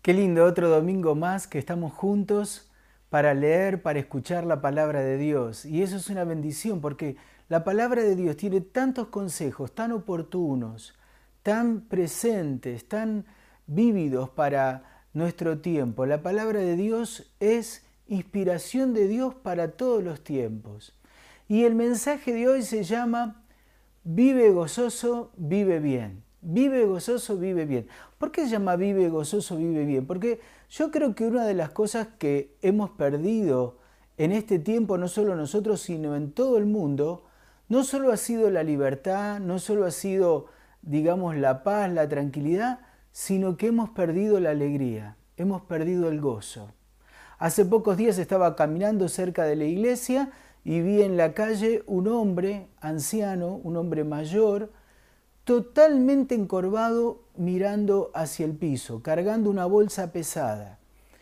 Qué lindo, otro domingo más que estamos juntos para leer, para escuchar la palabra de Dios. Y eso es una bendición porque la palabra de Dios tiene tantos consejos tan oportunos, tan presentes, tan vívidos para nuestro tiempo. La palabra de Dios es inspiración de Dios para todos los tiempos. Y el mensaje de hoy se llama Vive gozoso, vive bien. Vive gozoso, vive bien. ¿Por qué se llama vive gozoso, vive bien? Porque yo creo que una de las cosas que hemos perdido en este tiempo, no solo nosotros, sino en todo el mundo, no solo ha sido la libertad, no solo ha sido, digamos, la paz, la tranquilidad, sino que hemos perdido la alegría, hemos perdido el gozo. Hace pocos días estaba caminando cerca de la iglesia y vi en la calle un hombre anciano, un hombre mayor, totalmente encorvado mirando hacia el piso, cargando una bolsa pesada.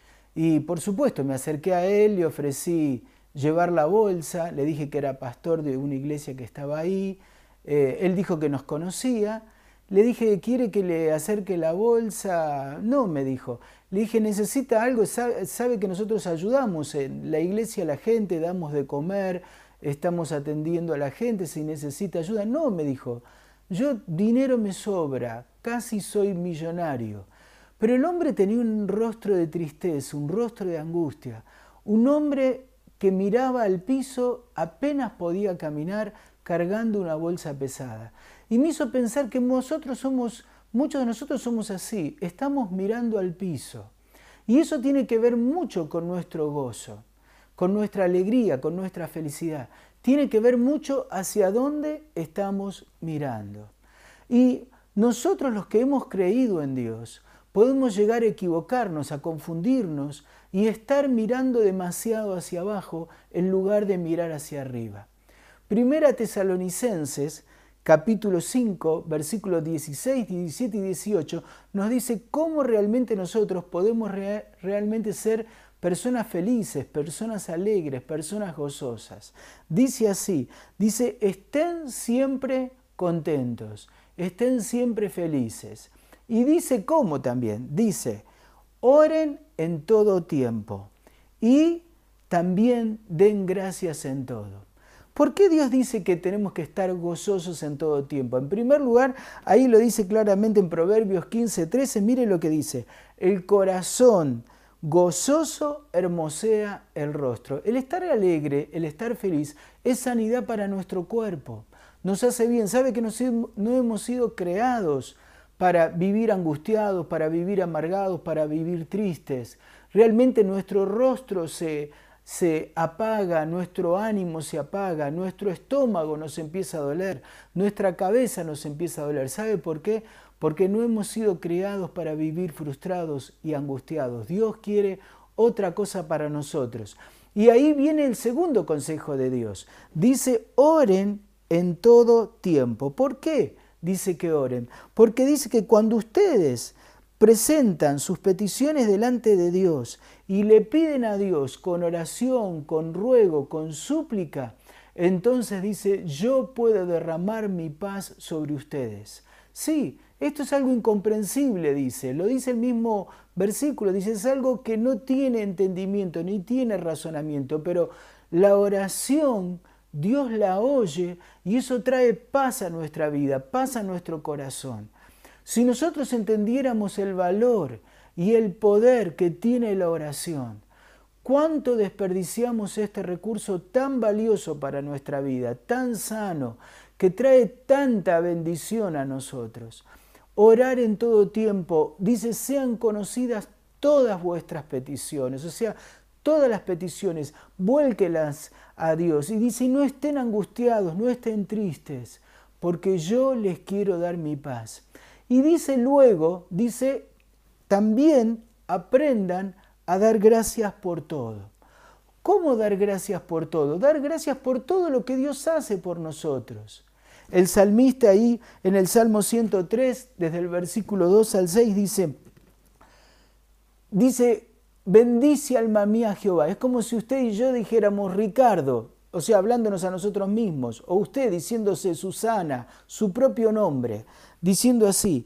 Y por supuesto me acerqué a él, le ofrecí llevar la bolsa, le dije que era pastor de una iglesia que estaba ahí, él dijo que nos conocía, le dije, ¿quiere que le acerque la bolsa? No, me dijo. Le dije, ¿necesita algo? Sabe que nosotros ayudamos en la iglesia a la gente, damos de comer, estamos atendiendo a la gente si necesita ayuda. No, me dijo, yo dinero me sobra, casi soy millonario. Pero el hombre tenía un rostro de tristeza, un rostro de angustia, un hombre que miraba al piso, apenas podía caminar cargando una bolsa pesada. Y me hizo pensar que muchos de nosotros somos así, estamos mirando al piso. Y eso tiene que ver mucho con nuestro gozo, con nuestra alegría, con nuestra felicidad. Tiene que ver mucho hacia dónde estamos mirando. Y nosotros los que hemos creído en Dios, podemos llegar a equivocarnos, a confundirnos y estar mirando demasiado hacia abajo en lugar de mirar hacia arriba. Primera Tesalonicenses, capítulo 5, versículos 16, 17 y 18, nos dice cómo realmente nosotros podemos realmente ser personas felices, personas alegres, personas gozosas. Dice así, dice, estén siempre contentos, estén siempre felices. Y dice cómo también, dice, oren en todo tiempo y también den gracias en todo. ¿Por qué Dios dice que tenemos que estar gozosos en todo tiempo? En primer lugar, ahí lo dice claramente en Proverbios 15:13, mire lo que dice, el corazón gozoso hermosea el rostro. El estar alegre, el estar feliz, es sanidad para nuestro cuerpo. Nos hace bien, sabe que no hemos sido creados para vivir angustiados, para vivir amargados, para vivir tristes. Realmente nuestro rostro se apaga, nuestro ánimo se apaga, nuestro estómago nos empieza a doler, nuestra cabeza nos empieza a doler. ¿Sabe por qué? Porque no hemos sido creados para vivir frustrados y angustiados. Dios quiere otra cosa para nosotros. Y ahí viene el segundo consejo de Dios. Dice, oren en todo tiempo. ¿Por qué dice que oren? Porque dice que cuando ustedes presentan sus peticiones delante de Dios y le piden a Dios con oración, con ruego, con súplica, entonces dice, yo puedo derramar mi paz sobre ustedes. Sí, esto es algo incomprensible, dice, lo dice el mismo versículo, dice, es algo que no tiene entendimiento ni tiene razonamiento, pero la oración Dios la oye y eso trae paz a nuestra vida, paz a nuestro corazón. Si nosotros entendiéramos el valor y el poder que tiene la oración, ¿cuánto desperdiciamos este recurso tan valioso para nuestra vida, tan sano, que trae tanta bendición a nosotros? Orar en todo tiempo, dice, sean conocidas todas vuestras peticiones, o sea, todas las peticiones, vuélquelas a Dios. Y dice, no estén angustiados, no estén tristes, porque yo les quiero dar mi paz. Y dice luego, dice, también aprendan a dar gracias por todo. ¿Cómo dar gracias por todo? Dar gracias por todo lo que Dios hace por nosotros. El salmista ahí en el Salmo 103, desde el versículo 2 al 6, dice, bendice alma mía Jehová. Es como si usted y yo dijéramos, Ricardo, o sea, hablándonos a nosotros mismos, o usted diciéndose Susana, su propio nombre, diciendo así,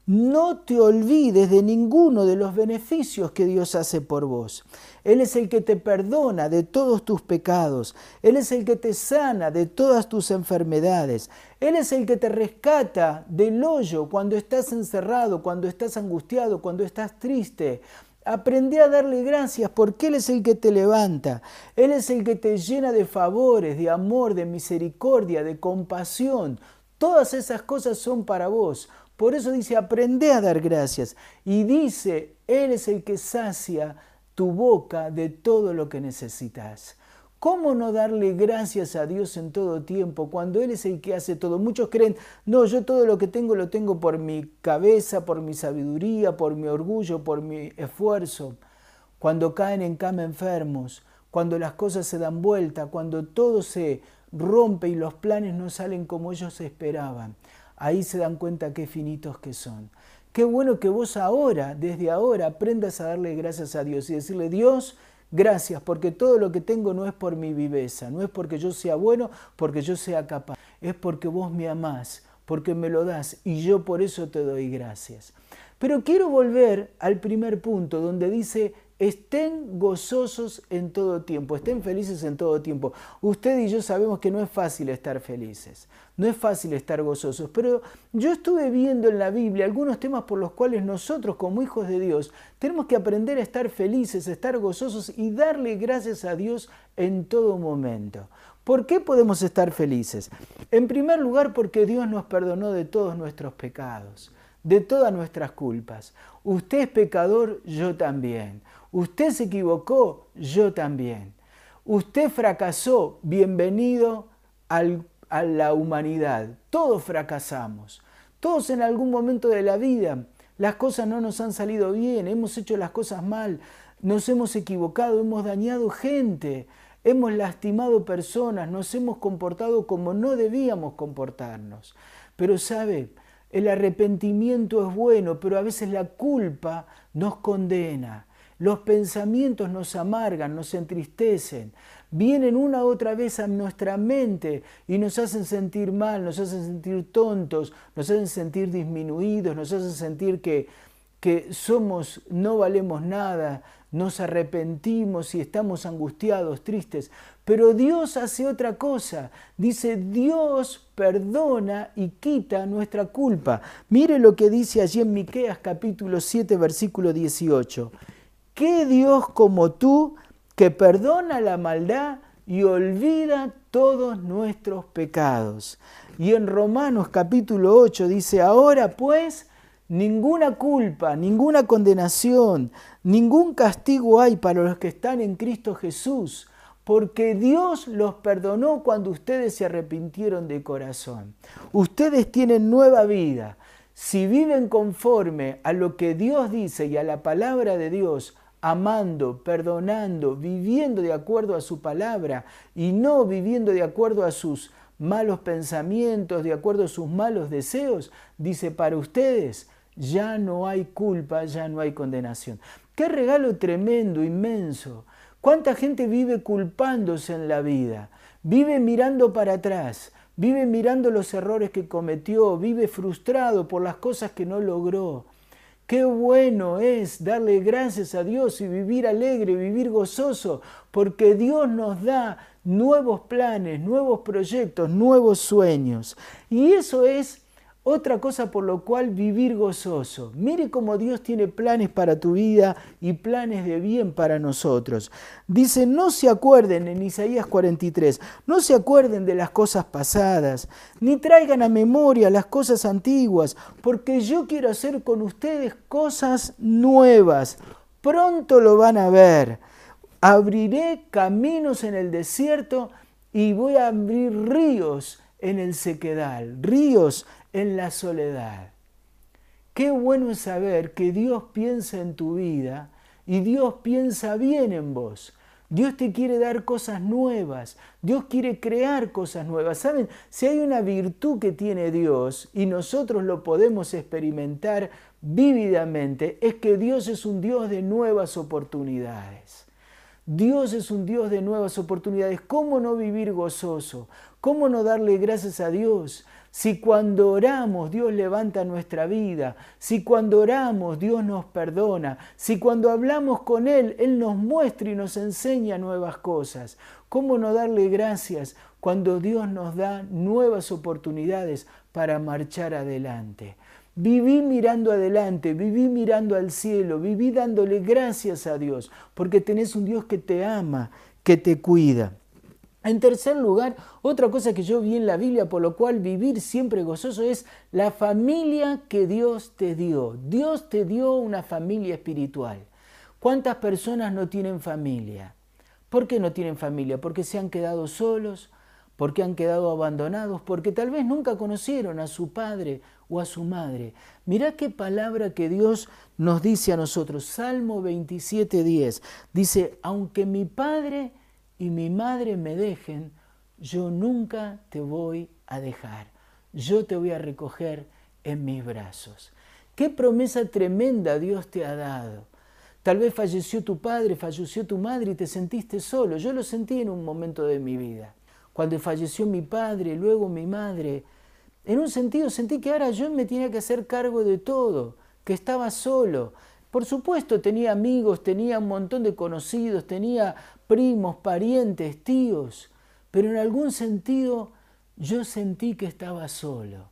No te olvides de ninguno de los beneficios que Dios hace por vos. Él es el que te perdona de todos tus pecados. Él es el que te sana de todas tus enfermedades. Él es el que te rescata del hoyo cuando estás encerrado, cuando estás angustiado, cuando estás triste. Aprendí a darle gracias porque Él es el que te levanta. Él es el que te llena de favores, de amor, de misericordia, de compasión. Todas esas cosas son para vos. Por eso dice, aprende a dar gracias. Y dice, Él es el que sacia tu boca de todo lo que necesitas. ¿Cómo no darle gracias a Dios en todo tiempo cuando Él es el que hace todo? Muchos creen, no, yo todo lo que tengo lo tengo por mi cabeza, por mi sabiduría, por mi orgullo, por mi esfuerzo. Cuando caen en cama enfermos, cuando las cosas se dan vuelta, cuando todo se rompe y los planes no salen como ellos esperaban, ahí se dan cuenta qué finitos que son. Qué bueno que vos ahora, desde ahora, aprendas a darle gracias a Dios y decirle, Dios, gracias, porque todo lo que tengo no es por mi viveza, no es porque yo sea bueno, porque yo sea capaz, es porque vos me amás, porque me lo das y yo por eso te doy gracias. Pero quiero volver al primer punto donde dice, estén gozosos en todo tiempo, estén felices en todo tiempo. Usted y yo sabemos que no es fácil estar felices, no es fácil estar gozosos, pero yo estuve viendo en la Biblia algunos temas por los cuales nosotros como hijos de Dios tenemos que aprender a estar felices, a estar gozosos y darle gracias a Dios en todo momento. ¿Por qué podemos estar felices? En primer lugar, porque Dios nos perdonó de todos nuestros pecados, de todas nuestras culpas. Usted es pecador, yo también. Usted se equivocó, yo también. Usted fracasó, bienvenido a la humanidad. Todos fracasamos. Todos en algún momento de la vida las cosas no nos han salido bien, hemos hecho las cosas mal, nos hemos equivocado, hemos dañado gente, hemos lastimado personas, nos hemos comportado como no debíamos comportarnos. Pero ¿sabe? El arrepentimiento es bueno, pero a veces la culpa nos condena. Los pensamientos nos amargan, nos entristecen, vienen una otra vez a nuestra mente y nos hacen sentir mal, nos hacen sentir tontos, nos hacen sentir disminuidos, nos hacen sentir que no valemos nada, nos arrepentimos y estamos angustiados, tristes. Pero Dios hace otra cosa. Dice, Dios perdona y quita nuestra culpa. Mire lo que dice allí en Miqueas capítulo 7, versículo 18. ¿Qué Dios como tú que perdona la maldad y olvida todos nuestros pecados? Y en Romanos capítulo 8 dice, ahora pues, ninguna culpa, ninguna condenación, ningún castigo hay para los que están en Cristo Jesús, porque Dios los perdonó cuando ustedes se arrepintieron de corazón. Ustedes tienen nueva vida. Si viven conforme a lo que Dios dice y a la palabra de Dios, amando, perdonando, viviendo de acuerdo a su palabra y no viviendo de acuerdo a sus malos pensamientos, de acuerdo a sus malos deseos, dice, para ustedes ya no hay culpa, ya no hay condenación. ¡Qué regalo tremendo, inmenso! ¿Cuánta gente vive culpándose en la vida? Vive mirando para atrás, vive mirando los errores que cometió, vive frustrado por las cosas que no logró. Qué bueno es darle gracias a Dios y vivir alegre, vivir gozoso, porque Dios nos da nuevos planes, nuevos proyectos, nuevos sueños. Y eso es otra cosa por lo cual vivir gozoso. Mire cómo Dios tiene planes para tu vida y planes de bien para nosotros. Dice, no se acuerden en Isaías 43, no se acuerden de las cosas pasadas, ni traigan a memoria las cosas antiguas, porque yo quiero hacer con ustedes cosas nuevas. Pronto lo van a ver. Abriré caminos en el desierto y voy a abrir ríos en el sequedal, ríos en la soledad. Qué bueno es saber que Dios piensa en tu vida y Dios piensa bien en vos. Dios te quiere dar cosas nuevas, Dios quiere crear cosas nuevas. ¿Saben? Si hay una virtud que tiene Dios y nosotros lo podemos experimentar vívidamente, es que Dios es un Dios de nuevas oportunidades. Dios es un Dios de nuevas oportunidades. ¿Cómo no vivir gozoso? ¿Cómo no darle gracias a Dios? Si cuando oramos Dios levanta nuestra vida, si cuando oramos Dios nos perdona, si cuando hablamos con Él, Él nos muestra y nos enseña nuevas cosas. ¿Cómo no darle gracias cuando Dios nos da nuevas oportunidades para marchar adelante? Viví mirando adelante, viví mirando al cielo, viví dándole gracias a Dios, porque tenés un Dios que te ama, que te cuida. En tercer lugar, otra cosa que yo vi en la Biblia, por lo cual vivir siempre gozoso, es la familia que Dios te dio. Dios te dio una familia espiritual. ¿Cuántas personas no tienen familia? ¿Por qué no tienen familia? Porque se han quedado solos, porque han quedado abandonados, porque tal vez nunca conocieron a su padre o a su madre. Mirá qué palabra que Dios nos dice a nosotros. Salmo 27:10 dice, aunque mi padre y mi madre me dejen, yo nunca te voy a dejar. Yo te voy a recoger en mis brazos. Qué promesa tremenda Dios te ha dado. Tal vez falleció tu padre, falleció tu madre y te sentiste solo. Yo lo sentí en un momento de mi vida. Cuando falleció mi padre, luego mi madre, en un sentido sentí que ahora yo me tenía que hacer cargo de todo, que estaba solo. Por supuesto tenía amigos, tenía un montón de conocidos, tenía primos, parientes, tíos, pero en algún sentido yo sentí que estaba solo.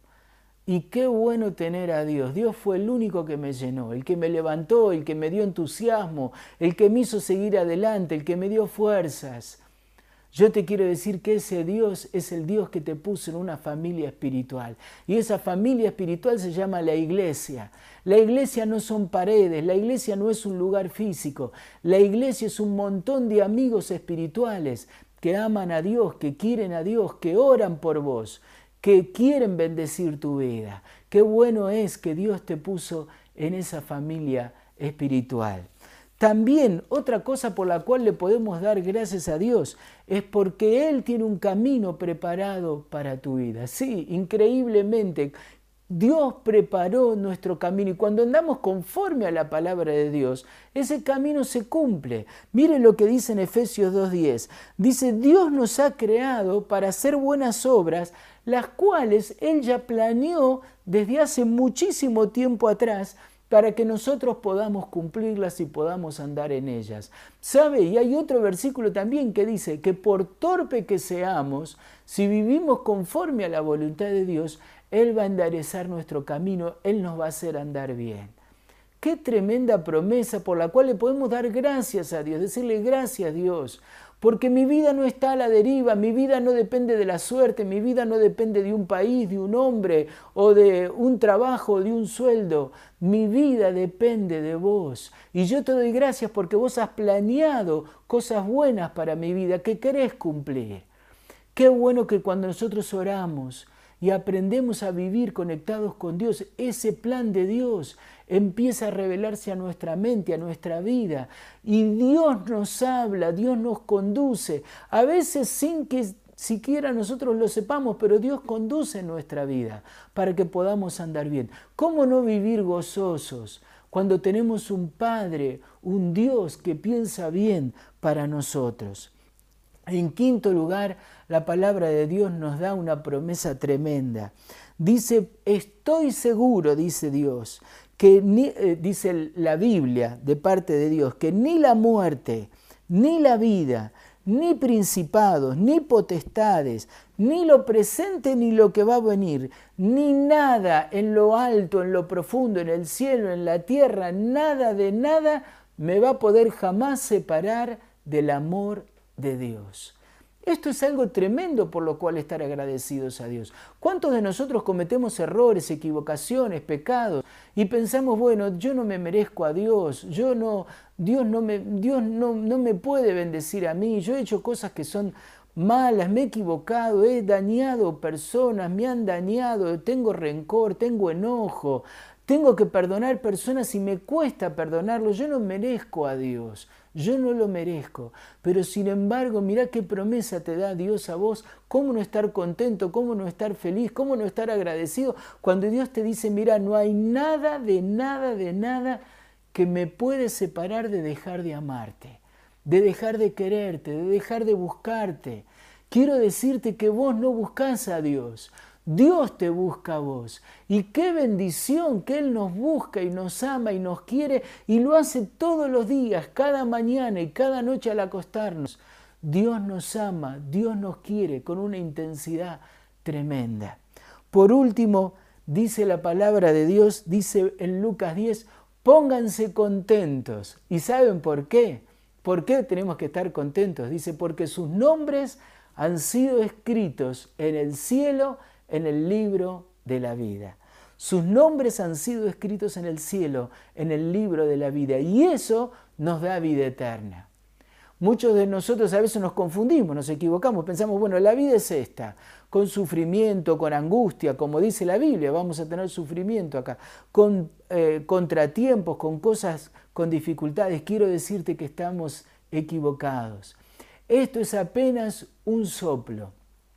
Y qué bueno tener a Dios. Dios fue el único que me llenó, el que me levantó, el que me dio entusiasmo, el que me hizo seguir adelante, el que me dio fuerzas. Yo te quiero decir que ese Dios es el Dios que te puso en una familia espiritual. Y esa familia espiritual se llama la iglesia. La iglesia no son paredes, la iglesia no es un lugar físico. La iglesia es un montón de amigos espirituales que aman a Dios, que quieren a Dios, que oran por vos, que quieren bendecir tu vida. Qué bueno es que Dios te puso en esa familia espiritual. También otra cosa por la cual le podemos dar gracias a Dios es porque Él tiene un camino preparado para tu vida. Sí, increíblemente, Dios preparó nuestro camino y cuando andamos conforme a la palabra de Dios, ese camino se cumple. Miren lo que dice en Efesios 2:10. Dice, Dios nos ha creado para hacer buenas obras, las cuales Él ya planeó desde hace muchísimo tiempo atrás, para que nosotros podamos cumplirlas y podamos andar en ellas. ¿Sabe? Y hay otro versículo también que dice que por torpe que seamos, si vivimos conforme a la voluntad de Dios, Él va a enderezar nuestro camino, Él nos va a hacer andar bien. Qué tremenda promesa por la cual le podemos dar gracias a Dios, decirle gracias a Dios, porque mi vida no está a la deriva, mi vida no depende de la suerte, mi vida no depende de un país, de un hombre o de un trabajo, de un sueldo. Mi vida depende de vos. Y yo te doy gracias porque vos has planeado cosas buenas para mi vida que querés cumplir. Qué bueno que cuando nosotros oramos y aprendemos a vivir conectados con Dios, ese plan de Dios empieza a revelarse a nuestra mente, a nuestra vida. Y Dios nos habla, Dios nos conduce, a veces sin que siquiera nosotros lo sepamos, pero Dios conduce nuestra vida para que podamos andar bien. ¿Cómo no vivir gozosos cuando tenemos un Padre, un Dios que piensa bien para nosotros? En quinto lugar, la palabra de Dios nos da una promesa tremenda. Dice, estoy seguro, dice Dios, que dice la Biblia de parte de Dios, que ni la muerte, ni la vida, ni principados, ni potestades, ni lo presente, ni lo que va a venir, ni nada en lo alto, en lo profundo, en el cielo, en la tierra, nada de nada me va a poder jamás separar del amor de Dios. Esto es algo tremendo por lo cual estar agradecidos a Dios. ¿Cuántos de nosotros cometemos errores, equivocaciones, pecados y pensamos, bueno, yo no me merezco a Dios, Dios no me puede bendecir a mí, yo he hecho cosas que son malas, me he equivocado, he dañado personas, me han dañado, tengo rencor, tengo enojo, tengo que perdonar personas y me cuesta perdonarlo, yo no merezco a Dios. Yo no lo merezco, pero sin embargo, mirá qué promesa te da Dios a vos, cómo no estar contento, cómo no estar feliz, cómo no estar agradecido, cuando Dios te dice, mirá, no hay nada de nada que me puede separar de dejar de amarte, de dejar de quererte, de dejar de buscarte. quiero decirte que vos no buscás a Dios. Dios te busca a vos. Y qué bendición que Él nos busca y nos ama y nos quiere y lo hace todos los días, cada mañana y cada noche al acostarnos. Dios nos ama, Dios nos quiere con una intensidad tremenda. Por último, dice la palabra de Dios, dice en Lucas 10, pónganse contentos. ¿Y saben por qué? ¿Por qué tenemos que estar contentos? Dice, porque sus nombres han sido escritos en el cielo, en el libro de la vida. Sus nombres han sido escritos en el cielo, en el libro de la vida. Y eso nos da vida eterna. Muchos de nosotros a veces nos confundimos, nos equivocamos, pensamos, bueno, la vida es esta, con sufrimiento, con angustia, como dice la Biblia, vamos a tener sufrimiento acá, con contratiempos, con cosas, con dificultades. Quiero decirte que estamos equivocados. Esto es apenas un soplo.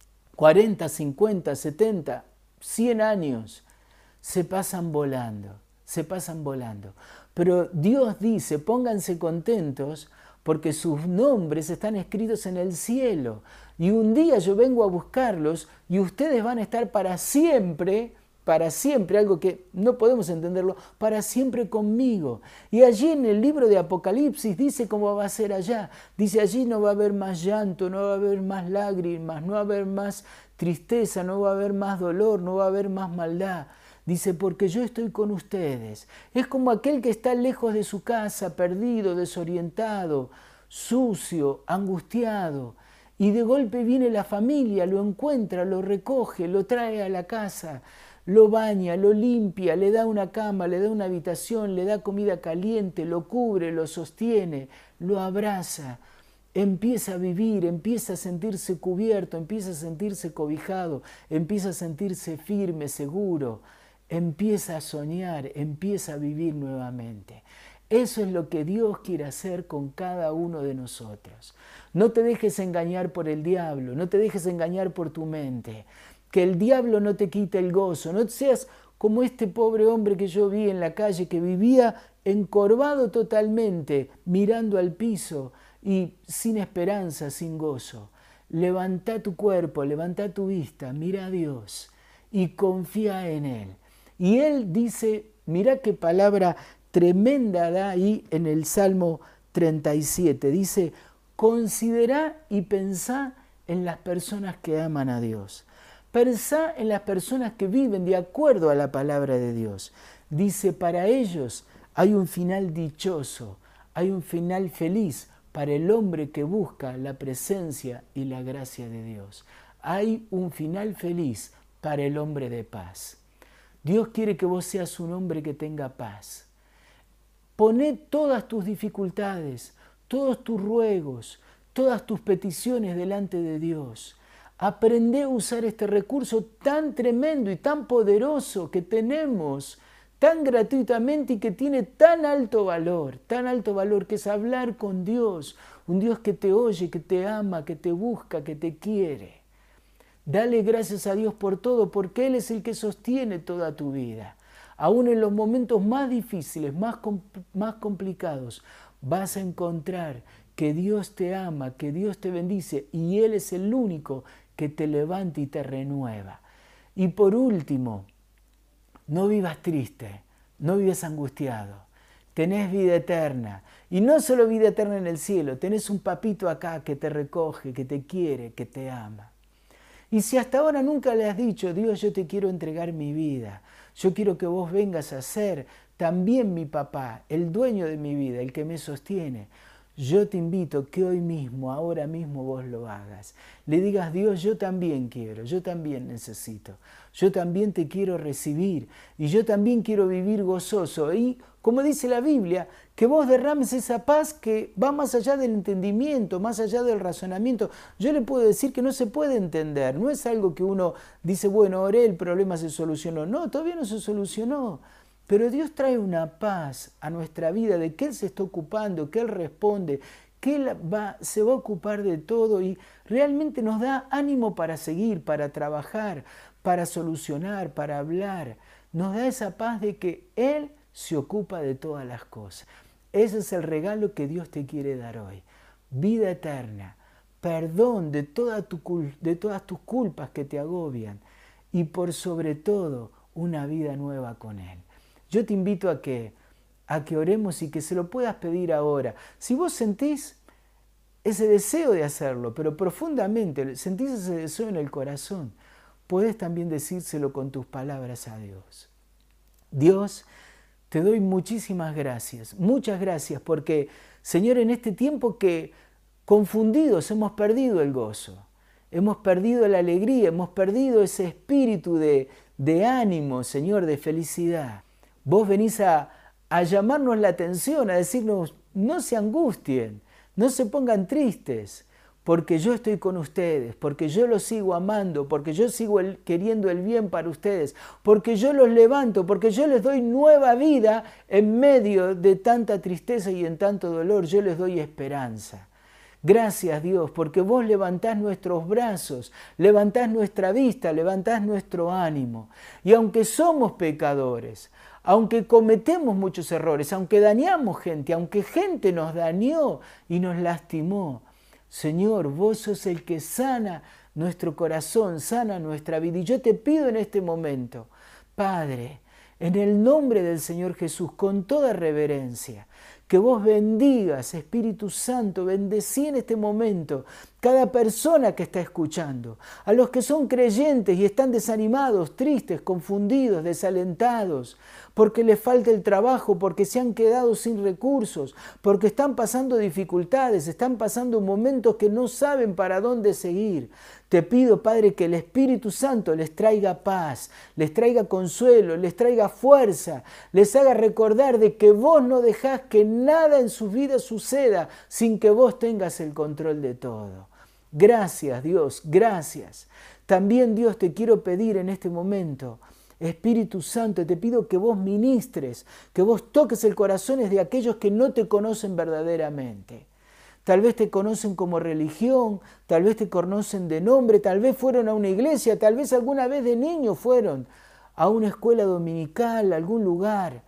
40, 50, 70, 100 años se pasan volando, se pasan volando. Pero Dios dice, pónganse contentos porque sus nombres están escritos en el cielo. Y un día yo vengo a buscarlos y ustedes van a estar para siempre, algo que no podemos entenderlo, para siempre conmigo. Y allí en el libro de Apocalipsis dice cómo va a ser allá. Dice, allí no va a haber más llanto, no va a haber más lágrimas, no va a haber más tristeza, no va a haber más dolor, no va a haber más maldad. Dice, porque yo estoy con ustedes. Es como aquel que está lejos de su casa, perdido, desorientado, sucio, angustiado. Y de golpe viene la familia, lo encuentra, lo recoge, lo trae a la casa, lo baña, lo limpia, le da una cama, le da una habitación, le da comida caliente, lo cubre, lo sostiene, lo abraza. Empieza a vivir, empieza a sentirse cubierto, empieza a sentirse cobijado, empieza a sentirse firme, seguro. Empieza a soñar, empieza a vivir nuevamente. Eso es lo que Dios quiere hacer con cada uno de nosotros. No te dejes engañar por el diablo, no te dejes engañar por tu mente. Que el diablo no te quite el gozo, no seas como este pobre hombre que yo vi en la calle que vivía encorvado totalmente, mirando al piso y sin esperanza, sin gozo. Levanta tu cuerpo, levanta tu vista, mira a Dios y confía en Él. Y Él dice, mira qué palabra tremenda da ahí en el Salmo 37. Dice, considera y pensá en las personas que aman a Dios. Pensá en las personas que viven de acuerdo a la palabra de Dios. Dice, para ellos hay un final dichoso, hay un final feliz para el hombre que busca la presencia y la gracia de Dios. Hay un final feliz para el hombre de paz. Dios quiere que vos seas un hombre que tenga paz. Poné todas tus dificultades, todos tus ruegos, todas tus peticiones delante de Dios. Aprende a usar este recurso tan tremendo y tan poderoso que tenemos, tan gratuitamente y que tiene tan alto valor que es hablar con Dios, un Dios que te oye, que te ama, que te busca, que te quiere. Dale gracias a Dios por todo, porque Él es el que sostiene toda tu vida. Aún en los momentos más difíciles, más complicados, vas a encontrar que Dios te ama, que Dios te bendice y Él es el único que te levanta y te renueva. Y por último, no vivas triste, no vivas angustiado. Tenés vida eterna. Y no solo vida eterna en el cielo, tenés un papito acá que te recoge, que te quiere, que te ama. Y si hasta ahora nunca le has dicho, Dios, yo te quiero entregar mi vida, yo quiero que vos vengas a ser también mi papá, el dueño de mi vida, el que me sostiene, yo te invito que hoy mismo, ahora mismo vos lo hagas. Le digas, Dios, yo también quiero, yo también necesito, yo también te quiero recibir y yo también quiero vivir gozoso. Y como dice la Biblia, que vos derrames esa paz que va más allá del entendimiento, más allá del razonamiento. Yo le puedo decir que no se puede entender, no es algo que uno dice, bueno, oré, el problema se solucionó. No, todavía no se solucionó. Pero Dios trae una paz a nuestra vida de que Él se está ocupando, que Él responde, que Él se va a ocupar de todo y realmente nos da ánimo para seguir, para trabajar, para solucionar, para hablar. Nos da esa paz de que Él se ocupa de todas las cosas. Ese es el regalo que Dios te quiere dar hoy. Vida eterna, perdón de todas tus culpas que te agobian y por sobre todo una vida nueva con Él. Yo te invito a que oremos y que se lo puedas pedir ahora. Si vos sentís ese deseo de hacerlo, pero profundamente sentís ese deseo en el corazón, podés también decírselo con tus palabras a Dios. Dios, te doy muchísimas gracias, muchas gracias, porque, Señor, en este tiempo que confundidos hemos perdido el gozo, hemos perdido la alegría, hemos perdido ese espíritu de ánimo, Señor, de felicidad. Vos venís a llamarnos la atención, a decirnos, no se angustien, no se pongan tristes, porque yo estoy con ustedes, porque yo los sigo amando, porque yo sigo queriendo el bien para ustedes, porque yo los levanto, porque yo les doy nueva vida en medio de tanta tristeza y en tanto dolor, yo les doy esperanza. Gracias, Dios, porque vos levantás nuestros brazos, levantás nuestra vista, levantás nuestro ánimo. Y aunque somos pecadores, aunque cometemos muchos errores, aunque dañamos gente, aunque gente nos dañó y nos lastimó, Señor, vos sos el que sana nuestro corazón, sana nuestra vida. Y yo te pido en este momento, Padre, en el nombre del Señor Jesús, con toda reverencia, que vos bendigas, Espíritu Santo, bendecí en este momento cada persona que está escuchando, a los que son creyentes y están desanimados, tristes, confundidos, desalentados, porque les falta el trabajo, porque se han quedado sin recursos, porque están pasando dificultades, están pasando momentos que no saben para dónde seguir. Te pido, Padre, que el Espíritu Santo les traiga paz, les traiga consuelo, les traiga fuerza, les haga recordar de que vos no dejás que nada en sus vidas suceda sin que vos tengas el control de todo. Gracias, Dios, gracias. También, Dios, te quiero pedir en este momento, Espíritu Santo, te pido que vos ministres, que vos toques el corazón de aquellos que no te conocen verdaderamente. Tal vez te conocen como religión, tal vez te conocen de nombre, tal vez fueron a una iglesia, tal vez alguna vez de niño fueron a una escuela dominical, a algún lugar.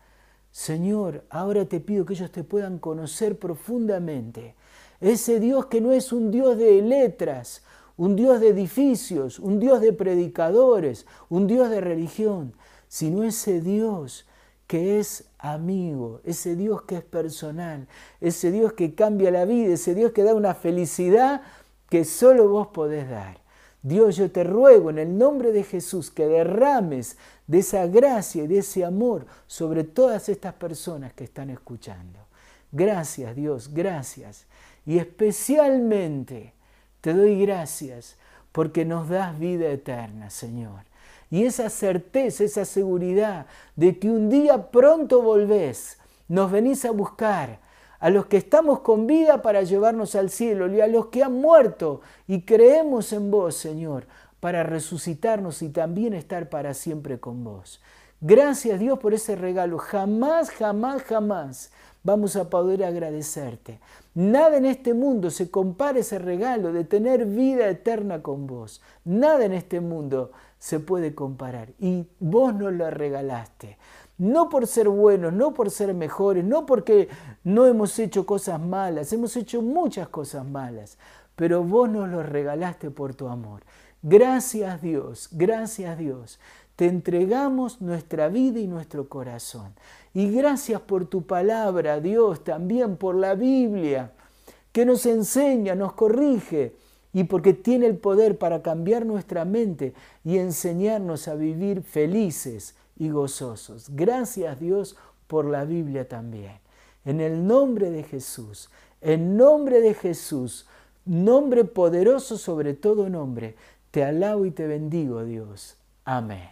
Señor, ahora te pido que ellos te puedan conocer profundamente. Ese Dios que no es un Dios de letras, un Dios de edificios, un Dios de predicadores, un Dios de religión, sino ese Dios que es amigo, ese Dios que es personal, ese Dios que cambia la vida, ese Dios que da una felicidad que solo vos podés dar. Dios, yo te ruego en el nombre de Jesús que derrames de esa gracia y de ese amor sobre todas estas personas que están escuchando. Gracias, Dios, gracias. Y especialmente te doy gracias porque nos das vida eterna, Señor. Y esa certeza, esa seguridad de que un día pronto volvés, nos venís a buscar a los que estamos con vida para llevarnos al cielo y a los que han muerto y creemos en vos, Señor, para resucitarnos y también estar para siempre con vos. Gracias, Dios, por ese regalo. Jamás, jamás, jamás vamos a poder agradecerte. Nada en este mundo se compara a ese regalo de tener vida eterna con vos. Nada en este mundo se puede comparar. Y vos nos lo regalaste. No por ser buenos, no por ser mejores, no porque no hemos hecho cosas malas. Hemos hecho muchas cosas malas. Pero vos nos lo regalaste por tu amor. Gracias, Dios. Gracias, Dios. Te entregamos nuestra vida y nuestro corazón. Y gracias por tu palabra, Dios, también por la Biblia, que nos enseña, nos corrige, y porque tiene el poder para cambiar nuestra mente y enseñarnos a vivir felices y gozosos. Gracias, Dios, por la Biblia también. En el nombre de Jesús, en nombre de Jesús, nombre poderoso sobre todo nombre, te alabo y te bendigo, Dios. Amén.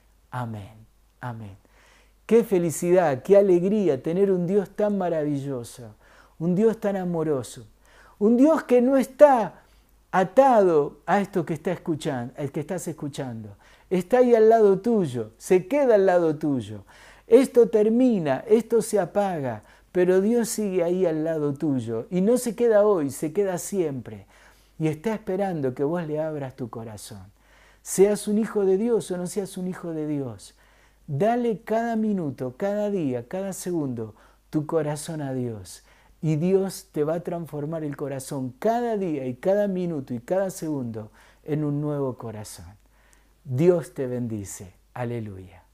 Amén, amén. Qué felicidad, qué alegría tener un Dios tan maravilloso, un Dios tan amoroso, un Dios que no está atado a esto que estás escuchando. Está ahí al lado tuyo, se queda al lado tuyo. Esto termina, esto se apaga, pero Dios sigue ahí al lado tuyo y no se queda hoy, se queda siempre y está esperando que vos le abras tu corazón. Seas un hijo de Dios o no seas un hijo de Dios, dale cada minuto, cada día, cada segundo tu corazón a Dios. y Dios te va a transformar el corazón cada día y cada minuto y cada segundo en un nuevo corazón. Dios te bendice. Aleluya.